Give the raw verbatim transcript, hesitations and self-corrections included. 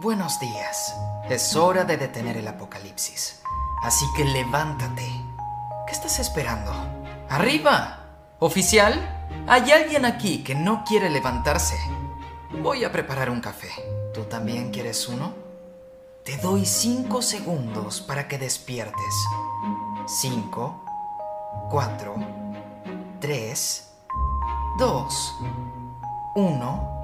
Buenos días. Es hora de detener el apocalipsis. Así que levántate. ¿Qué estás esperando? ¡Arriba! ¿Oficial? Hay alguien aquí que no quiere levantarse. Voy a preparar un café. ¿Tú también quieres uno? Te doy cinco segundos para que despiertes. Cinco, cuatro, tres, dos, uno.